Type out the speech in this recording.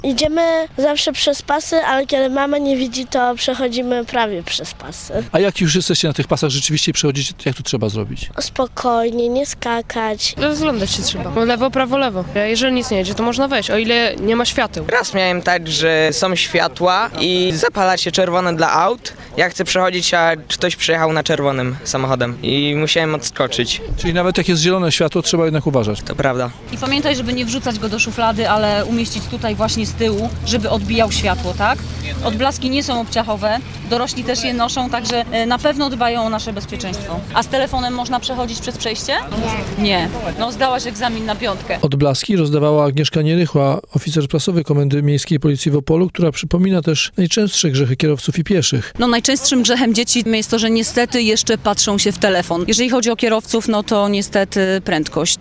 Idziemy zawsze przez pasy, ale kiedy mama nie widzi, to przechodzimy prawie przez pasy. A jak już jesteście na tych pasach rzeczywiście przechodzicie, to jak to trzeba zrobić? Spokojnie, nie skakać. Rozglądać się trzeba. Lewo, prawo, lewo. Jeżeli nic nie jedzie, to można wejść, o ile nie ma świateł. Raz miałem tak, że są światła i zapala się czerwone dla aut. Ja chcę przechodzić, a ktoś przyjechał na czerwonym samochodem i musiałem odskoczyć. Czyli nawet jak jest zielone światło, trzeba jednak uważać. To prawda. I pamiętaj, żeby nie wrzucać go do szuflady, ale umieścić tutaj właśnie z tyłu, żeby odbijał światło, tak? Odblaski nie są obciachowe, dorośli też je noszą, także na pewno dbają o nasze bezpieczeństwo. A z telefonem można przechodzić przez przejście? Nie. No zdałaś egzamin na 5. Odblaski rozdawała Agnieszka Nierychła, oficer prasowy Komendy Miejskiej Policji w Opolu, która przypomina też najczęstsze grzechy kierowców i pieszych. No najczęstszym grzechem dzieci jest to, że niestety jeszcze patrzą się w telefon. Jeżeli chodzi o kierowców, no to niestety prędkość.